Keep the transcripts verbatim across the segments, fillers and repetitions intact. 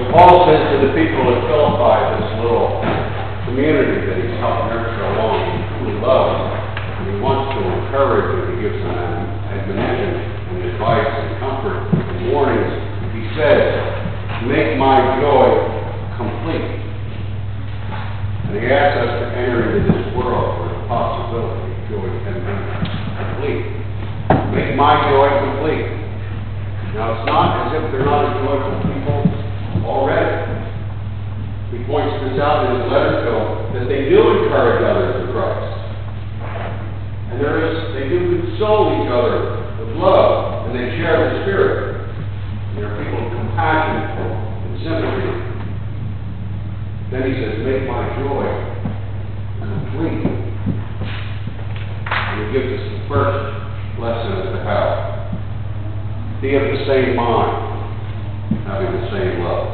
Paul says to the people at Philippi, this little community that he's helping nurture along, who he loves, and he wants to encourage and he gives them admonition and advice and comfort and warnings. He says, make my joy complete. And he asks us to enter into this world where the possibility of joy can be complete. Make my joy complete. Now, it's not as if they're not a joyful people already. He points this out in his letter to them, that they do encourage others in Christ. And there is, they do console each other with love, and they share the Spirit. And they're people of compassion and sympathy. Then he says, make my joy complete. And he gives us the first lesson as to how. Be of the same mind, having the same love.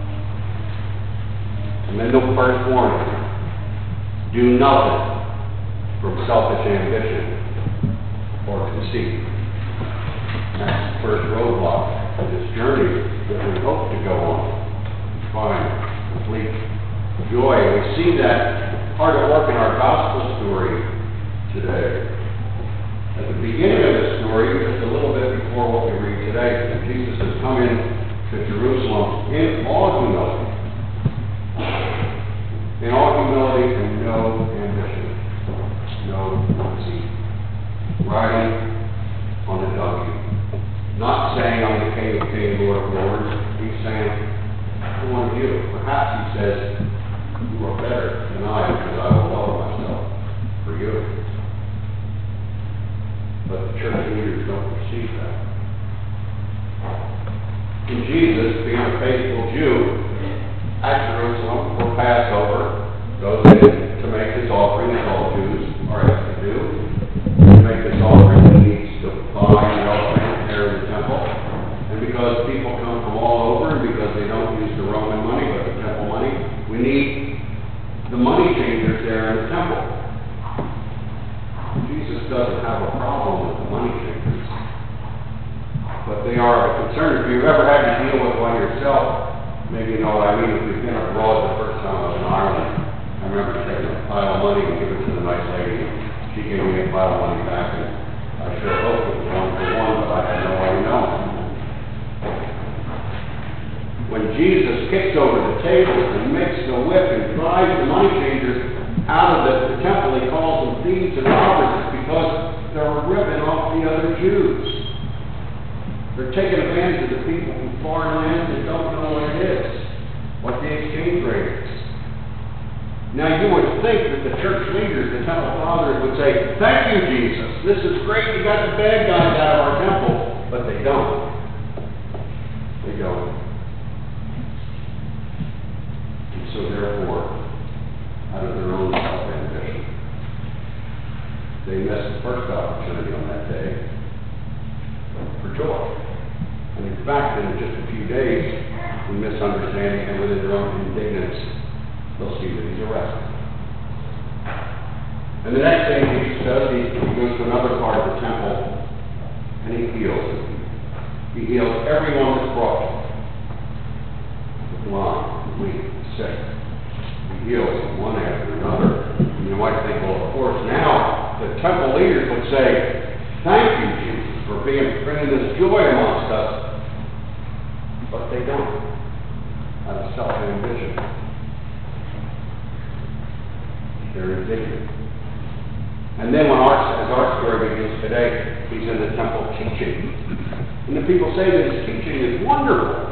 And then the first warning, do nothing from selfish ambition or conceit. That's the first roadblock of this journey that we hope to go on and find complete joy. And we see that part of work in our gospel story today. At the beginning of the story, just a little bit before what we read today, Jesus has come in to Jerusalem in all humility. In all humility and no ambition, no conceit. Riding on a donkey. Not saying, I'm the King of Kings, Lord of Lords. He's saying, I want you. Perhaps he says, you are better than I, because I will lower myself for you. But the church leaders don't perceive that. And Jesus, being a faithful Jew, at Jerusalem for Passover, goes in to make his offering, as all Jews are asked to do. To make this offering, he needs to buy the offering there in the temple. And because people come from all over, and because they don't use the Roman money, but the temple money, we need the money changers there in the temple. Jesus doesn't have a problem with the money changers. But they are a concern. If you've ever had to deal with one yourself, maybe you know what I mean. If we've been abroad the first time I was in Ireland, I remember taking a pile of money and giving it to the nice lady. She gave me a pile of money back, and I sure hoped it was one for one, but I had no way of knowing. When Jesus kicks over the tables and makes the whip and drives the money changers out of the, the temple, he calls them thieves and robbers. It's because they're ripping off the other Jews. They're taking advantage of the people from foreign lands that don't know what it is, what the exchange rate is. Now you would think that the church leaders, the temple fathers, would say, thank you, Jesus. This is great. You got the bad guys out of our temple. But they don't. They don't. And so therefore, out of their own self-ambition, they missed the first opportunity on that day for joy. And in fact, in just a few days, in misunderstanding and within their own indignance, they'll see that he's arrested. And the next thing Jesus does, he, he goes to another part of the temple, and he heals them. He heals everyone that's brought to him. The blind, the weak, the sick. He heals them one after another. And you might think, well, of course, now the temple leaders would say, thank you, Jesus, for being bringing this joy amongst us. But they don't. Out of self-ambition. They're indignant. And then when our, as our story begins today, he's in the temple teaching. And the people say that his teaching is wonderful.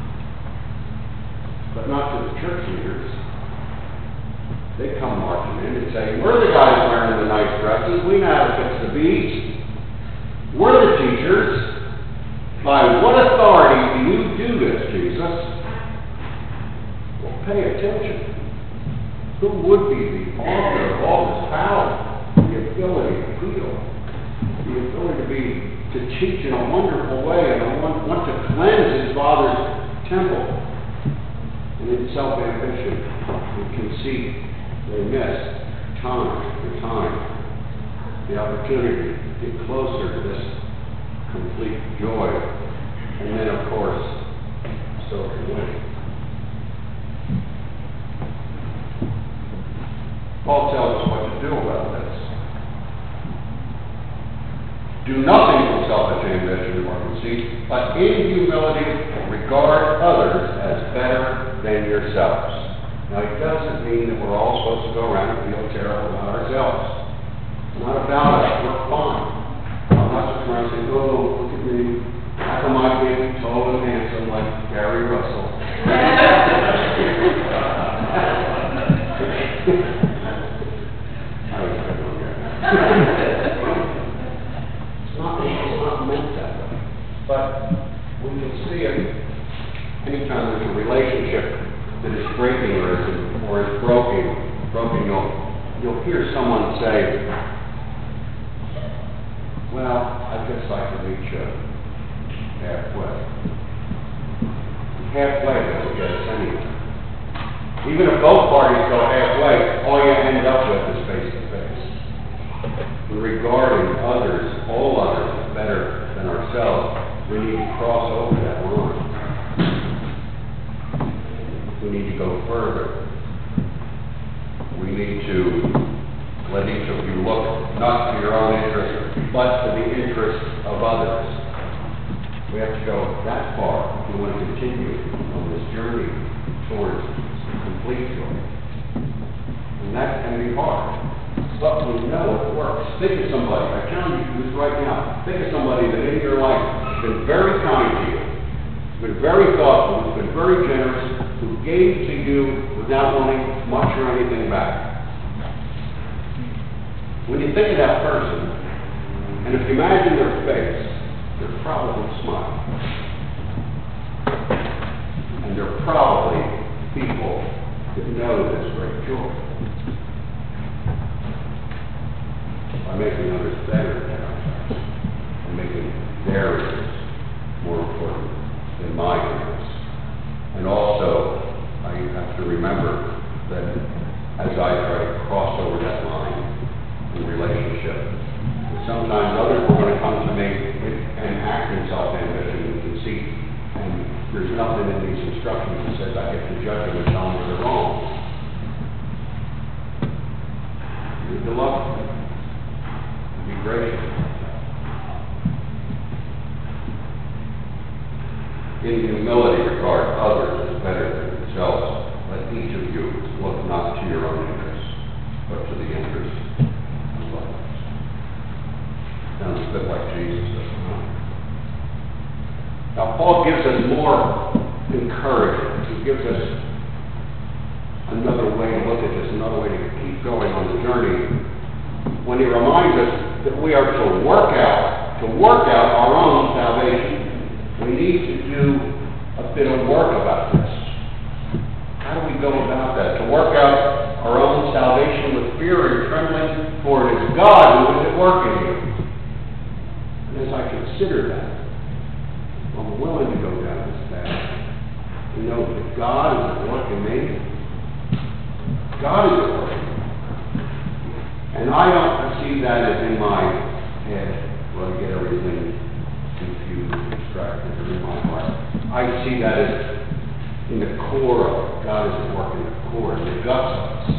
But not to the church leaders. They come marching in and say, we're the guys wearing the nice dresses. We know how to fix the beads. We're the teachers. By what authority do you do this, Jesus? Well, pay attention. Who would be the author of all this power? The ability to heal. The ability to be, to teach in a wonderful way and want, want to cleanse his Father's temple. And in self-ambition and conceit, they miss time after time the opportunity to get closer to this complete joy. And then, of course, so can we. conceit, but in humility regard others as better than yourselves. Now, it doesn't mean that we're all supposed to go around and feel terrible about ourselves. It's not about us. We're fine. I'm not just around saying, oh, look at me. How come I can't be tall and handsome like Gary Russell? I was trying to go there. It's not, it's not meant that way. But we can see it anytime there's a relationship that is breaking or is, or is broken, broken, you'll, you'll hear someone say, well, I guess I can meet you halfway. Halfway doesn't get us anywhere. Even if both parties go halfway, all you end up with is face-to-face. Regarding others, all others, as better than ourselves, we need to cross over that line. We need to go further. We need to let each of you look not to your own interest, but to the interest of others. We have to go that far if we want to continue on this journey towards complete joy. And that can be hard. But we know it works. Think of somebody, I challenge you to do this right now. Think of somebody that in your life has been very kind to you, been very thoughtful, who's been very generous, who gave to you without wanting much or anything back. When you think of that person, and if you imagine their face, they're probably smiling. And they're probably people that know this great joy. By making others better than ourselves, and making their interests more important than my interests. And also, I have to remember that as I try to cross over that line in relationship, sometimes others are going to come to me and act in self-ambition and conceit, and there's nothing in these instructions that says I get to judge them and tell them they're wrong. You need to love them. Be gracious. In humility, regard others as better than themselves. Let each of you look not to your own interests, but to the interests of others. Sounds a bit like Jesus, doesn't it? Now, Paul gives us more encouragement. He gives us another way to look at this, another way to keep going on the journey, when he reminds us that we are to work out, to work out our own salvation. We need to do a bit of work about this. How do we go about that? To work out our own salvation with fear and trembling, for it is God who is at work in you. And as I consider that, I'm willing to go down this path. To know that God is at work in me. God is at work in me. And I don't see that as in my head, where I get everything confused, distracted, or in my heart. I see that as in the core of it. God is at work in the core, in the guts of us.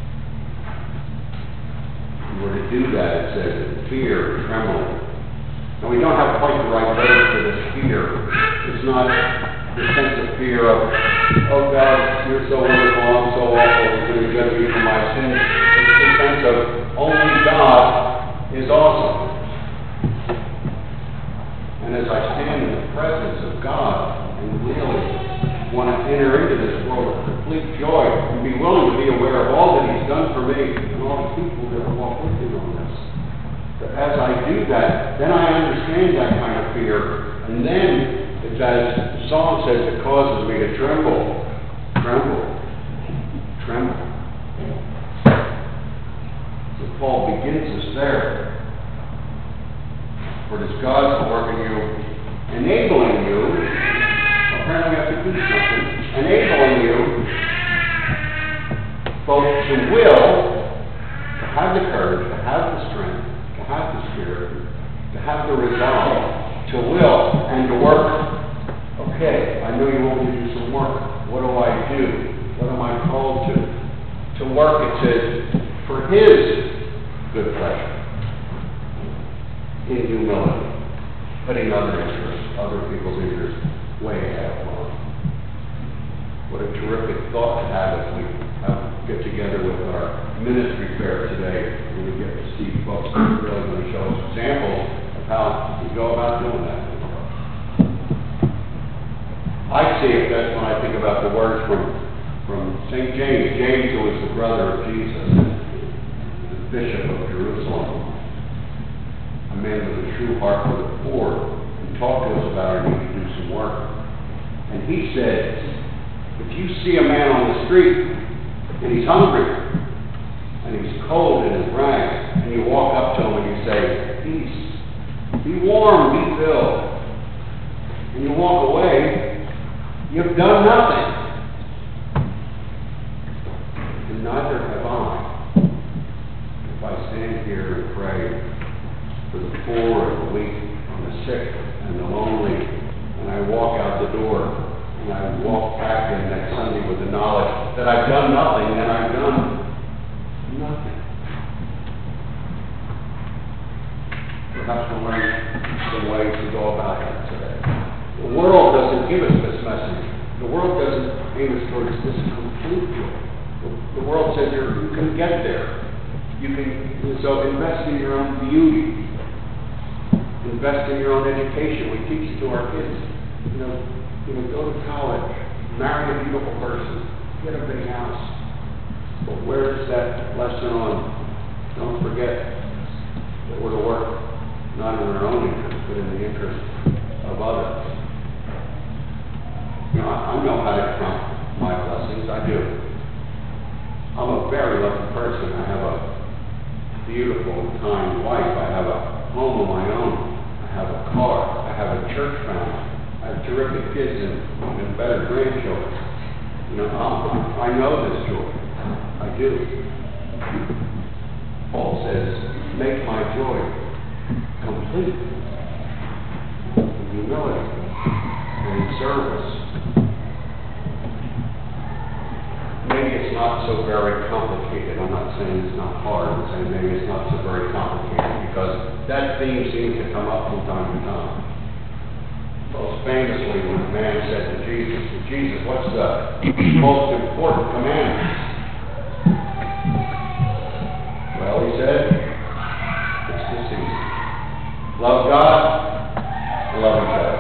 If we were to do that, it says fear, trembling. And we don't have quite the right word for this fear. It's not the sense of fear of, oh God, you're so wonderful, I'm so awful, you're going to judge me for my sins. It's the sense of only God is awesome. And as I stand in the presence of God and really want to enter into this world of complete joy and be willing to be aware of all that He's done for me and all the people that have walked with Him on this. But as I do that, then I understand that kind of fear. And then, it's as the song says, it causes me to tremble. Tremble. Tremble. So Paul begins us there. For it is God's work in you, enabling you, apparently we have to do something, enabling you both to will, to have the courage, to have the strength, to have the spirit, to have the resolve, to will, and to work. Okay, I know you want me to do some work. What do I do? What am I called to? To work, it says, for His good pleasure. In humility, putting other interests other people's interests way ahead of mine. What a terrific thought to have as we have, get together with our ministry fair today, and we get to see folks who are really going to show us examples of how we go about doing that. I see it best when I think about the words from, from Saint James. James, who was the brother of Jesus, the Bishop of Jerusalem, a man with a true heart for the poor, and talked to us about our need to do some work. And he said, if you see a man on the street and he's hungry and he's cold in his rags, and you walk up to him and you say, peace, be warm, be filled, and you walk away, you've done nothing. And neither have I. If I stand here and pray for the poor and the weak and the sick and the lonely, and I walk out the door, and I walk back in next Sunday with the knowledge that I've done nothing, and I've done nothing. Perhaps we'll learn some ways to go about that today. The world doesn't give us this message. The world doesn't aim us towards this complete joy. The world says you're, you can get there. You can, so invest in your own beauty. Invest in your own education. We teach it to our kids. You know, you know, go to college, marry a beautiful person, get a big house. But where's that lesson on? Don't forget that we're to work not in our own interest, but in the interest of others. You know, I, I know how to count my blessings. I do. I'm a very lucky person. I have a beautiful, kind wife. I have a home of my own. I have a car. I have a church family. I have terrific kids and, and better grandchildren. You know, I'm, I know this joy. I do. Paul says, make my joy complete in humility and in service. Maybe it's not so very complicated. I'm not saying it's not hard. I'm saying maybe it's not so very complicated, because that theme seems to come up from time to time. Most famously, when a man said to Jesus, Jesus, what's the most important commandment? Well, he said, it's this easy. Love God, love each other.